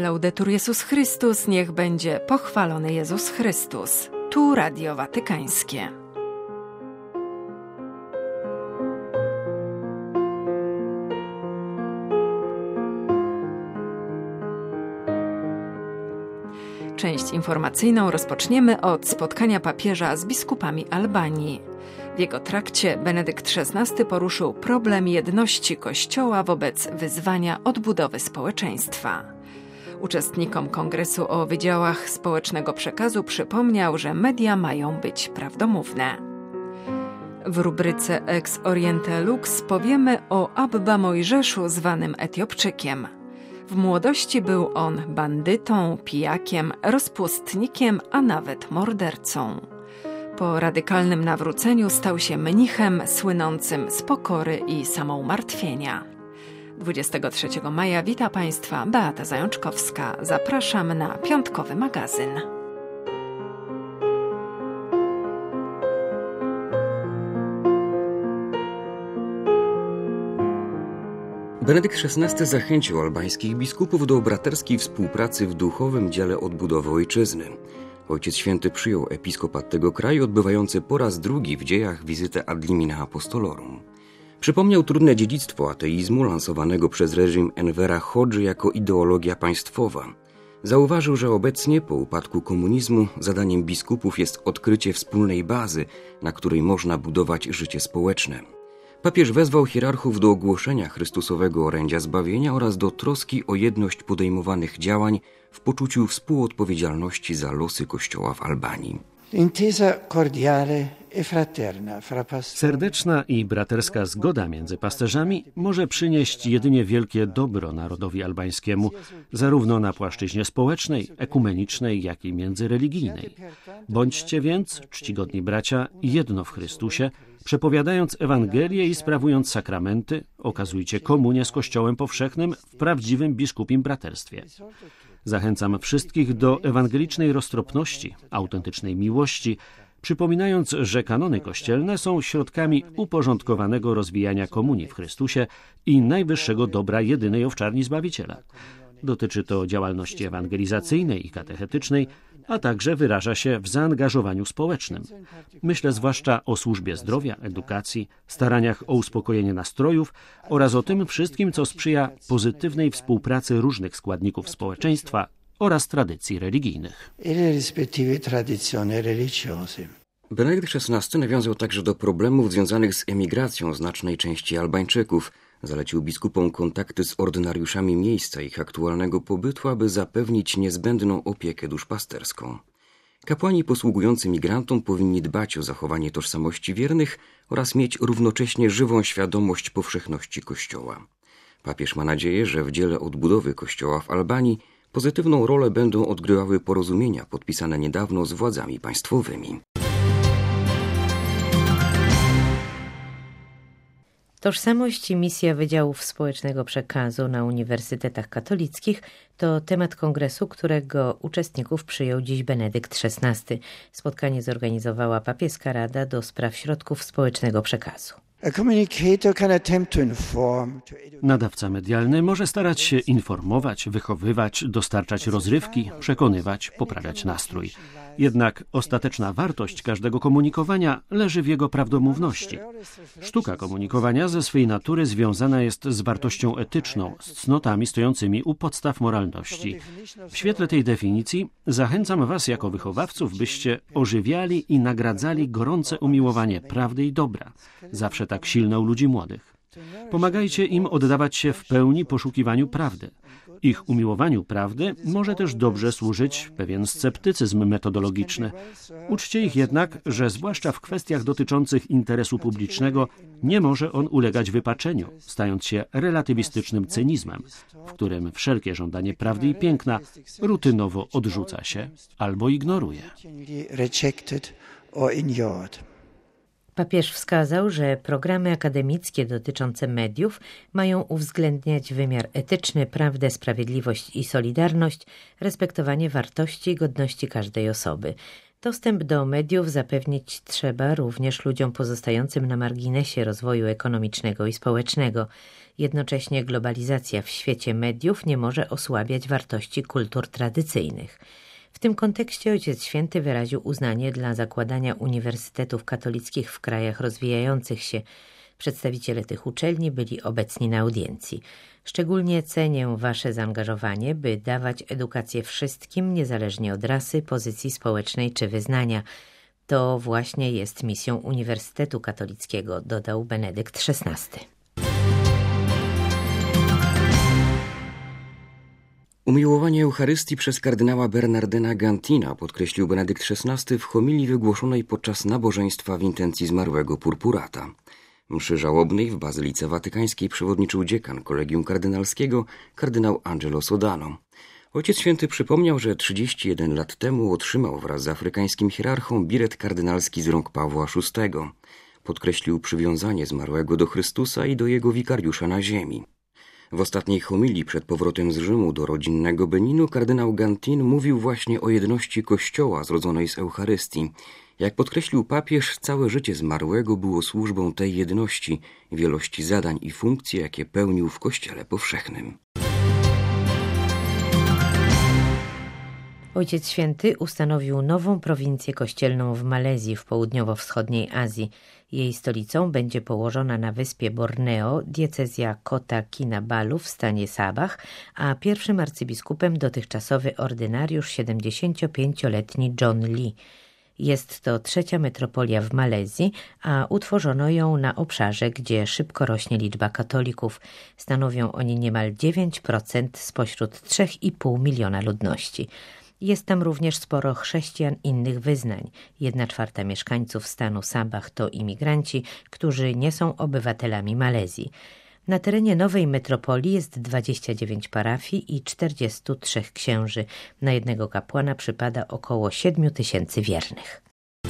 Laudetur Jezus Chrystus, niech będzie pochwalony Jezus Chrystus. Tu Radio Watykańskie. Część informacyjną rozpoczniemy od spotkania papieża z biskupami Albanii. W jego trakcie Benedykt XVI poruszył problem jedności Kościoła wobec wyzwania odbudowy społeczeństwa. Uczestnikom kongresu o wydziałach społecznego przekazu przypomniał, że media mają być prawdomówne. W rubryce Ex Oriente Lux powiemy o Abba Mojżeszu zwanym Etiopczykiem. W młodości był on bandytą, pijakiem, rozpustnikiem, a nawet mordercą. Po radykalnym nawróceniu stał się mnichem słynącym z pokory i samoumartwienia. 23 maja wita Państwa Beata Zajączkowska. Zapraszam na piątkowy magazyn. Benedykt XVI zachęcił albańskich biskupów do braterskiej współpracy w duchowym dziele odbudowy ojczyzny. Ojciec Święty przyjął episkopat tego kraju, odbywający po raz drugi w dziejach wizytę ad limina apostolorum. Przypomniał trudne dziedzictwo ateizmu lansowanego przez reżim Envera Hodży jako ideologia państwowa. Zauważył, że obecnie, po upadku komunizmu, zadaniem biskupów jest odkrycie wspólnej bazy, na której można budować życie społeczne. Papież wezwał hierarchów do ogłoszenia Chrystusowego orędzia zbawienia oraz do troski o jedność podejmowanych działań w poczuciu współodpowiedzialności za losy Kościoła w Albanii. Serdeczna i braterska zgoda między pasterzami może przynieść jedynie wielkie dobro narodowi albańskiemu, zarówno na płaszczyźnie społecznej, ekumenicznej, jak i międzyreligijnej. Bądźcie więc, czcigodni bracia, jedno w Chrystusie, przepowiadając Ewangelię i sprawując sakramenty, okazujcie komunię z Kościołem powszechnym w prawdziwym biskupim braterstwie. Zachęcam wszystkich do ewangelicznej roztropności, autentycznej miłości, przypominając, że kanony kościelne są środkami uporządkowanego rozwijania komunii w Chrystusie i najwyższego dobra jedynej owczarni Zbawiciela. Dotyczy to działalności ewangelizacyjnej i katechetycznej, a także wyraża się w zaangażowaniu społecznym. Myślę zwłaszcza o służbie zdrowia, edukacji, staraniach o uspokojenie nastrojów oraz o tym wszystkim, co sprzyja pozytywnej współpracy różnych składników społeczeństwa oraz tradycji religijnych. Benedykt XVI nawiązał także do problemów związanych z emigracją znacznej części Albańczyków. Zalecił biskupom kontakty z ordynariuszami miejsca ich aktualnego pobytu, aby zapewnić niezbędną opiekę duszpasterską. Kapłani posługujący migrantom powinni dbać o zachowanie tożsamości wiernych oraz mieć równocześnie żywą świadomość powszechności Kościoła. Papież ma nadzieję, że w dziele odbudowy Kościoła w Albanii pozytywną rolę będą odgrywały porozumienia podpisane niedawno z władzami państwowymi. Tożsamość i misja Wydziałów Społecznego Przekazu na uniwersytetach katolickich to temat kongresu, którego uczestników przyjął dziś Benedykt XVI. Spotkanie zorganizowała Papieska Rada do Spraw Środków Społecznego Przekazu. Nadawca medialny może starać się informować, wychowywać, dostarczać rozrywki, przekonywać, poprawiać nastrój. Jednak ostateczna wartość każdego komunikowania leży w jego prawdomówności. Sztuka komunikowania ze swej natury związana jest z wartością etyczną, z cnotami stojącymi u podstaw moralności. W świetle tej definicji zachęcam Was jako wychowawców, byście ożywiali i nagradzali gorące umiłowanie prawdy i dobra, zawsze tak silne u ludzi młodych. Pomagajcie im oddawać się w pełni poszukiwaniu prawdy. Ich umiłowaniu prawdy może też dobrze służyć pewien sceptycyzm metodologiczny. Uczcie ich jednak, że zwłaszcza w kwestiach dotyczących interesu publicznego nie może on ulegać wypaczeniu, stając się relatywistycznym cynizmem, w którym wszelkie żądanie prawdy i piękna rutynowo odrzuca się albo ignoruje. Papież wskazał, że programy akademickie dotyczące mediów mają uwzględniać wymiar etyczny, prawdę, sprawiedliwość i solidarność, respektowanie wartości i godności każdej osoby. Dostęp do mediów zapewnić trzeba również ludziom pozostającym na marginesie rozwoju ekonomicznego i społecznego. Jednocześnie globalizacja w świecie mediów nie może osłabiać wartości kultur tradycyjnych. W tym kontekście Ojciec Święty wyraził uznanie dla zakładania uniwersytetów katolickich w krajach rozwijających się. Przedstawiciele tych uczelni byli obecni na audiencji. Szczególnie cenię Wasze zaangażowanie, by dawać edukację wszystkim, niezależnie od rasy, pozycji społecznej czy wyznania. To właśnie jest misją Uniwersytetu Katolickiego, dodał Benedykt XVI. Umiłowanie Eucharystii przez kardynała Bernardyna Gantina podkreślił Benedykt XVI w homilii wygłoszonej podczas nabożeństwa w intencji zmarłego purpurata. Mszy żałobnej w Bazylice Watykańskiej przewodniczył dziekan Kolegium Kardynalskiego, kardynał Angelo Sodano. Ojciec Święty przypomniał, że 31 lat temu otrzymał wraz z afrykańskim hierarchą biret kardynalski z rąk Pawła VI. Podkreślił przywiązanie zmarłego do Chrystusa i do jego wikariusza na ziemi. W ostatniej homilii przed powrotem z Rzymu do rodzinnego Beninu kardynał Gantin mówił właśnie o jedności Kościoła zrodzonej z Eucharystii. Jak podkreślił papież, całe życie zmarłego było służbą tej jedności, wielości zadań i funkcji, jakie pełnił w Kościele powszechnym. Ojciec Święty ustanowił nową prowincję kościelną w Malezji w południowo-wschodniej Azji. Jej stolicą będzie położona na wyspie Borneo diecezja Kota Kinabalu w stanie Sabah, a pierwszym arcybiskupem dotychczasowy ordynariusz 75-letni John Lee. Jest to trzecia metropolia w Malezji, a utworzono ją na obszarze, gdzie szybko rośnie liczba katolików. Stanowią oni niemal 9% spośród 3,5 miliona ludności. Jest tam również sporo chrześcijan innych wyznań. 1/4 mieszkańców stanu Sabah to imigranci, którzy nie są obywatelami Malezji. Na terenie nowej metropolii jest 29 parafii i 43 księży. Na jednego kapłana przypada około 7 000 wiernych.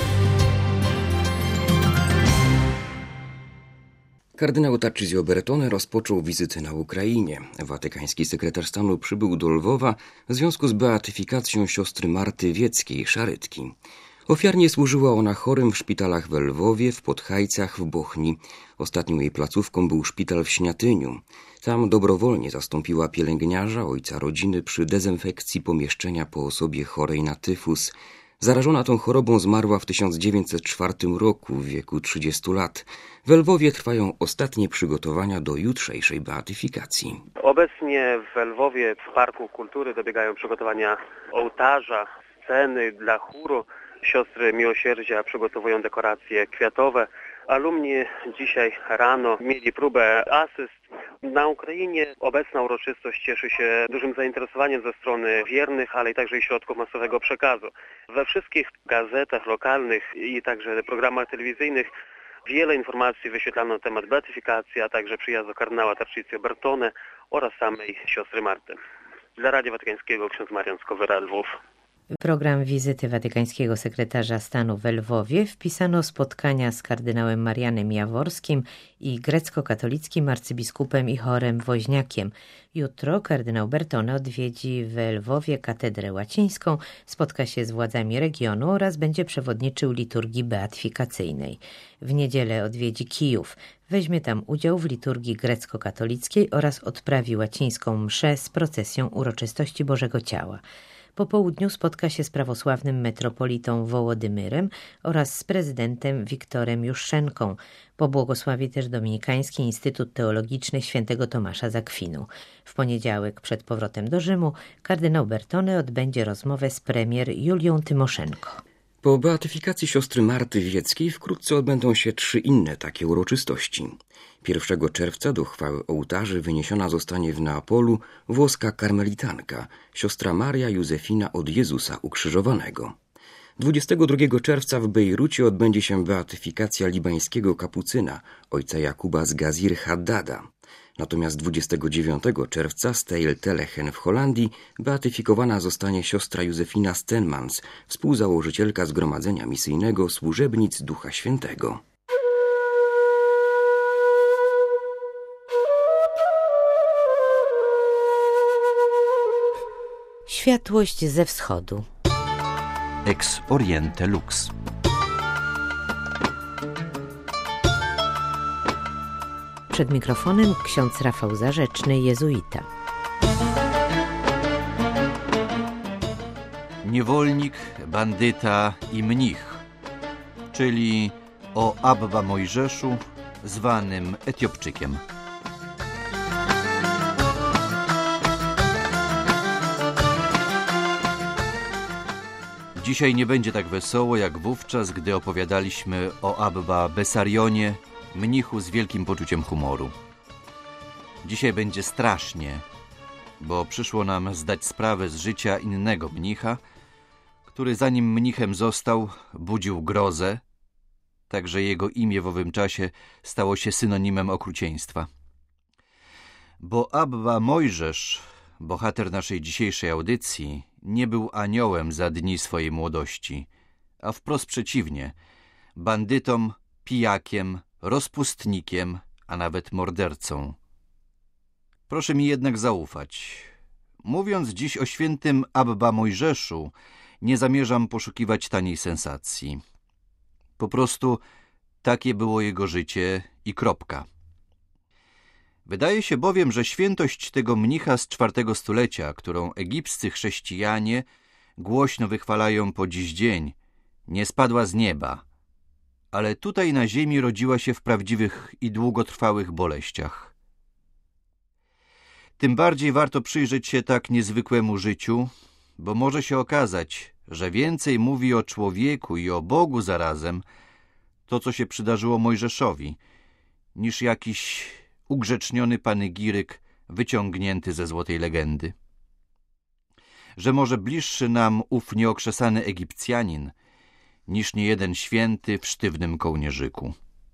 Kardynał Tarcisio Bertone rozpoczął wizytę na Ukrainie. Watykański sekretarz stanu przybył do Lwowa w związku z beatyfikacją siostry Marty Wieckiej, szarytki. Ofiarnie służyła ona chorym w szpitalach we Lwowie, w Podhajcach, w Bochni. Ostatnią jej placówką był szpital w Śniatyniu. Tam dobrowolnie zastąpiła pielęgniarza, ojca rodziny, przy dezynfekcji pomieszczenia po osobie chorej na tyfus. Zarażona tą chorobą zmarła w 1904 roku w wieku 30 lat. We Lwowie trwają ostatnie przygotowania do jutrzejszej beatyfikacji. Obecnie w Lwowie w Parku Kultury dobiegają przygotowania ołtarza, sceny dla chóru. Siostry Miłosierdzia przygotowują dekoracje kwiatowe. Alumni dzisiaj rano mieli próbę asyst. Na Ukrainie obecna uroczystość cieszy się dużym zainteresowaniem ze strony wiernych, ale i także i środków masowego przekazu. We wszystkich gazetach lokalnych i także programach telewizyjnych wiele informacji wyświetlano na temat beatyfikacji, a także przyjazdu kardynała Tarcisio Bertone oraz samej siostry Marty. Dla Radia Watykańskiego ksiądz Marian Skowera, Lwów. W program wizyty watykańskiego sekretarza stanu we Lwowie wpisano spotkania z kardynałem Marianem Jaworskim i grecko-katolickim arcybiskupem i chorem Woźniakiem. Jutro kardynał Bertone odwiedzi we Lwowie katedrę łacińską, spotka się z władzami regionu oraz będzie przewodniczył liturgii beatyfikacyjnej. W niedzielę odwiedzi Kijów. Weźmie tam udział w liturgii grecko-katolickiej oraz odprawi łacińską mszę z procesją uroczystości Bożego Ciała. Po południu spotka się z prawosławnym metropolitą Wołodymyrem oraz z prezydentem Wiktorem Juszczenką. Pobłogosławi też Dominikański Instytut Teologiczny Świętego Tomasza z Akwinu. W poniedziałek przed powrotem do Rzymu kardynał Bertone odbędzie rozmowę z premier Julią Tymoszenko. Po beatyfikacji siostry Marty Wieckiej wkrótce odbędą się 3 inne takie uroczystości. 1 czerwca do chwały ołtarzy wyniesiona zostanie w Neapolu włoska karmelitanka, siostra Maria Józefina od Jezusa ukrzyżowanego. 22 czerwca w Bejrucie odbędzie się beatyfikacja libańskiego kapucyna, ojca Jakuba z Gazir Haddada. Natomiast 29 czerwca z Teil-Telehen w Holandii beatyfikowana zostanie siostra Józefina Stenmans, współzałożycielka Zgromadzenia Misyjnego Służebnic Ducha Świętego. Światłość ze wschodu. Ex Oriente Lux. Przed mikrofonem ksiądz Rafał Zarzeczny, jezuita. Niewolnik, bandyta i mnich, czyli o Abba Mojżeszu, zwanym Etiopczykiem. Dzisiaj nie będzie tak wesoło jak wówczas, gdy opowiadaliśmy o Abba Besarionie, mnichu z wielkim poczuciem humoru. Dzisiaj będzie strasznie, bo przyszło nam zdać sprawę z życia innego mnicha, który zanim mnichem został, budził grozę, tak że jego imię w owym czasie stało się synonimem okrucieństwa. Bo Abba Mojżesz, bohater naszej dzisiejszej audycji, nie był aniołem za dni swojej młodości, a wprost przeciwnie, bandytą, pijakiem, rozpustnikiem, a nawet mordercą. Proszę mi jednak zaufać. Mówiąc dziś o świętym Abba Mojżeszu, nie zamierzam poszukiwać taniej sensacji. Po prostu takie było jego życie i kropka. Wydaje się bowiem, że świętość tego mnicha z IV stulecia, którą egipscy chrześcijanie głośno wychwalają po dziś dzień, nie spadła z nieba, ale tutaj na ziemi rodziła się w prawdziwych i długotrwałych boleściach. Tym bardziej warto przyjrzeć się tak niezwykłemu życiu, bo może się okazać, że więcej mówi o człowieku i o Bogu zarazem to, co się przydarzyło Mojżeszowi, niż jakiś ugrzeczniony panegiryk wyciągnięty ze złotej legendy. Że może bliższy nam ów nieokrzesany Egipcjanin niż niejeden święty w sztywnym kołnierzyku.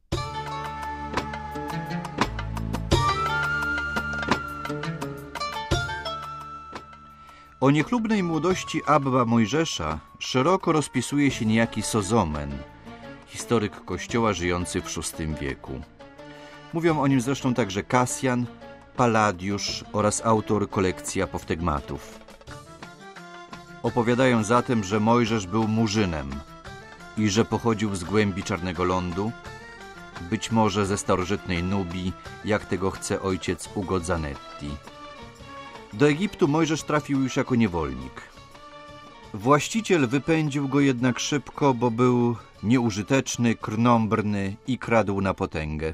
O niechlubnej młodości Abba Mojżesza szeroko rozpisuje się niejaki Sozomen, historyk kościoła żyjący w VI wieku. Mówią o nim zresztą także Kasjan, Palladiusz oraz autor kolekcji apoftegmatów. Opowiadają zatem, że Mojżesz był murzynem i że pochodził z głębi Czarnego Lądu, być może ze starożytnej Nubii, jak tego chce ojciec Ugo Zanetti. Do Egiptu Mojżesz trafił już jako niewolnik. Właściciel wypędził go jednak szybko, bo był nieużyteczny, krnąbrny i kradł na potęgę.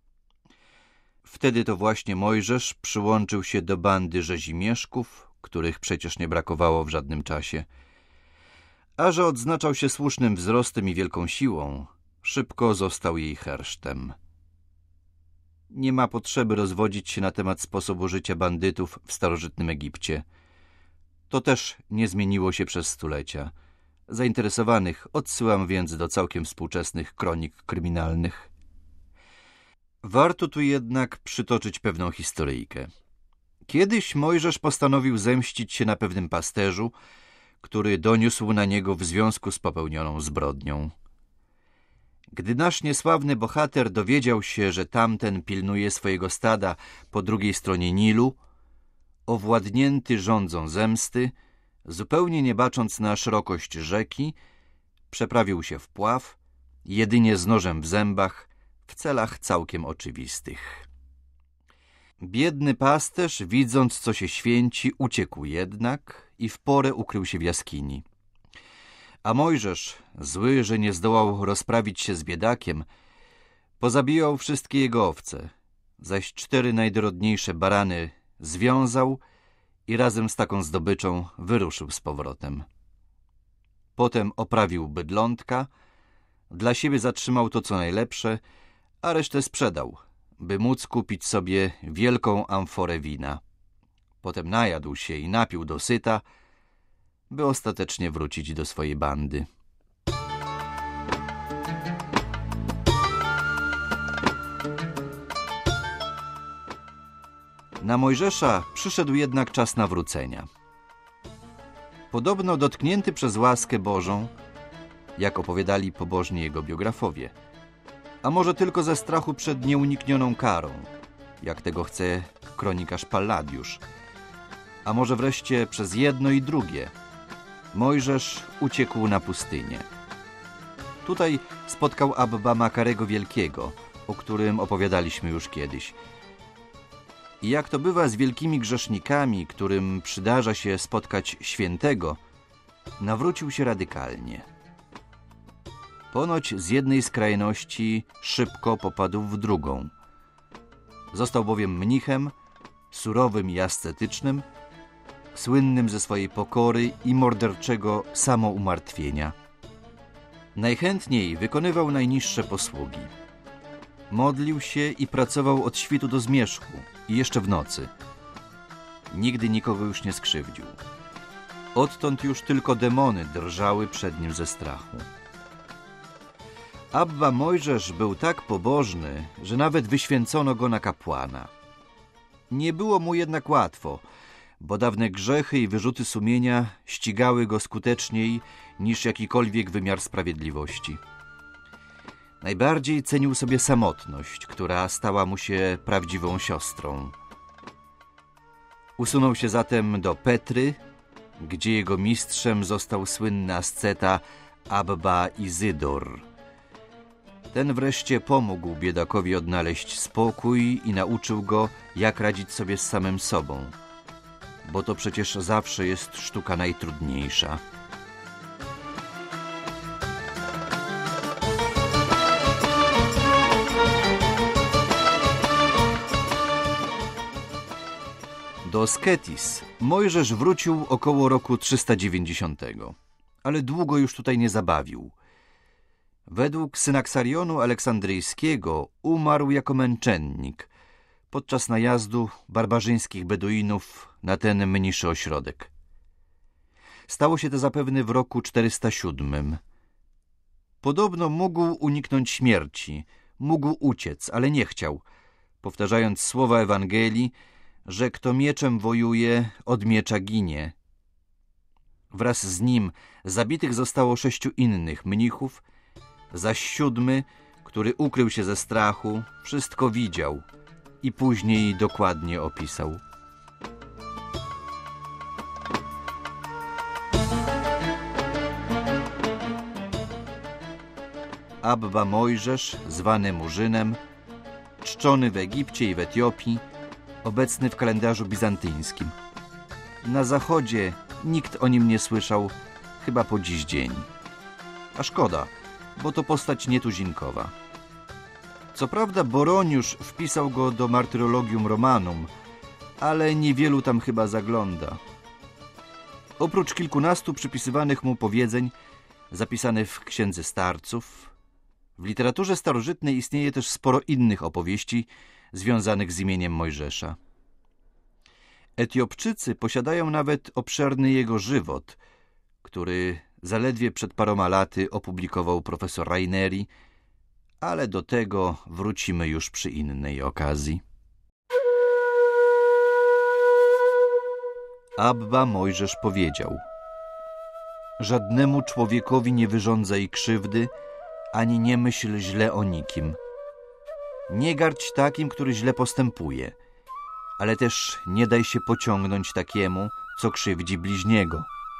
Wtedy to właśnie Mojżesz przyłączył się do bandy rzezimieszków, których przecież nie brakowało w żadnym czasie. A że odznaczał się słusznym wzrostem i wielką siłą, szybko został jej hersztem. Nie ma potrzeby rozwodzić się na temat sposobu życia bandytów w starożytnym Egipcie. To też nie zmieniło się przez stulecia. Zainteresowanych odsyłam więc do całkiem współczesnych kronik kryminalnych. Warto tu jednak przytoczyć pewną historyjkę. Kiedyś Mojżesz postanowił zemścić się na pewnym pasterzu, który doniósł na niego w związku z popełnioną zbrodnią. Gdy nasz niesławny bohater dowiedział się, że tamten pilnuje swojego stada po drugiej stronie Nilu, owładnięty żądzą zemsty, zupełnie nie bacząc na szerokość rzeki, przeprawił się w pław, jedynie z nożem w zębach, w celach całkiem oczywistych. Biedny pasterz, widząc, co się święci, uciekł jednak i w porę ukrył się w jaskini. A Mojżesz, zły, że nie zdołał rozprawić się z biedakiem, pozabijał wszystkie jego owce, zaś 4 najdorodniejsze barany związał i razem z taką zdobyczą wyruszył z powrotem. Potem oprawił bydlątka, dla siebie zatrzymał to co najlepsze, a resztę sprzedał, by móc kupić sobie wielką amforę wina. Potem najadł się i napił dosyta, by ostatecznie wrócić do swojej bandy. Na Mojżesza przyszedł jednak czas nawrócenia. Podobno dotknięty przez łaskę Bożą, jak opowiadali pobożni jego biografowie, a może tylko ze strachu przed nieuniknioną karą, jak tego chce kronikarz Palladiusz, a może wreszcie przez jedno i drugie, Mojżesz uciekł na pustynię. Tutaj spotkał Abba Makarego Wielkiego, o którym opowiadaliśmy już kiedyś. I jak to bywa z wielkimi grzesznikami, którym przydarza się spotkać świętego, nawrócił się radykalnie. Ponoć z jednej skrajności szybko popadł w drugą. Został bowiem mnichem, surowym i ascetycznym, słynnym ze swojej pokory i morderczego samoumartwienia. Najchętniej wykonywał najniższe posługi. Modlił się i pracował od świtu do zmierzchu i jeszcze w nocy. Nigdy nikogo już nie skrzywdził. Odtąd już tylko demony drżały przed nim ze strachu. Abba Mojżesz był tak pobożny, że nawet wyświęcono go na kapłana. Nie było mu jednak łatwo, bo dawne grzechy i wyrzuty sumienia ścigały go skuteczniej niż jakikolwiek wymiar sprawiedliwości. Najbardziej cenił sobie samotność, która stała mu się prawdziwą siostrą. Usunął się zatem do Petry, gdzie jego mistrzem został słynny asceta Abba Izydor. Ten wreszcie pomógł biedakowi odnaleźć spokój i nauczył go, jak radzić sobie z samym sobą, bo to przecież zawsze jest sztuka najtrudniejsza. Do Sketis Mojżesz wrócił około roku 390, ale długo już tutaj nie zabawił. Według Synaksarionu Aleksandryjskiego umarł jako męczennik podczas najazdu barbarzyńskich Beduinów na ten mniejszy ośrodek. Stało się to zapewne w roku 407. Podobno mógł uniknąć śmierci, mógł uciec, ale nie chciał, powtarzając słowa Ewangelii, że kto mieczem wojuje, od miecza ginie. Wraz z nim zabitych zostało 6 innych mnichów, zaś 7, który ukrył się ze strachu, wszystko widział i później dokładnie opisał. Abba Mojżesz, zwany Murzynem, czczony w Egipcie i w Etiopii, obecny w kalendarzu bizantyjskim. Na zachodzie nikt o nim nie słyszał, chyba po dziś dzień. A szkoda, bo to postać nietuzinkowa. Co prawda Boroniusz wpisał go do Martyrologium Romanum, ale niewielu tam chyba zagląda. Oprócz kilkunastu przypisywanych mu powiedzeń, zapisanych w Księdze Starców, w literaturze starożytnej istnieje też sporo innych opowieści związanych z imieniem Mojżesza. Etiopczycy posiadają nawet obszerny jego żywot, który zaledwie przed paroma laty opublikował profesor Raineri, ale do tego wrócimy już przy innej okazji. Abba Mojżesz powiedział: żadnemu człowiekowi nie wyrządzaj krzywdy, ani nie myśl źle o nikim. Nie gardź takim, który źle postępuje, ale też nie daj się pociągnąć takiemu, co krzywdzi bliźniego.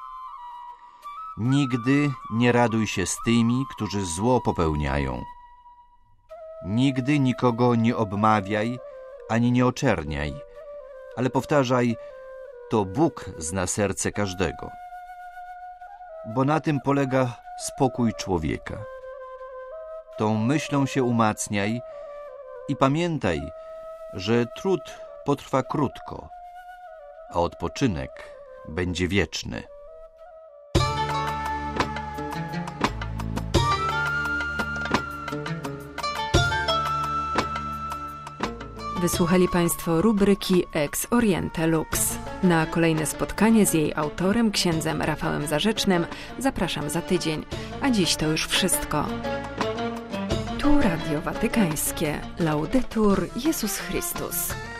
Nigdy nie raduj się z tymi, którzy zło popełniają. Nigdy nikogo nie obmawiaj, ani nie oczerniaj, ale powtarzaj: to Bóg zna serce każdego. Bo na tym polega spokój człowieka. Tą myślą się umacniaj i pamiętaj, że trud potrwa krótko, a odpoczynek będzie wieczny. Wysłuchali Państwo rubryki Ex Oriente Lux. Na kolejne spotkanie z jej autorem, księdzem Rafałem Zarzecznym, zapraszam za tydzień. A dziś to już wszystko. Tu Radio Watykańskie. Laudetur Jezus Chrystus.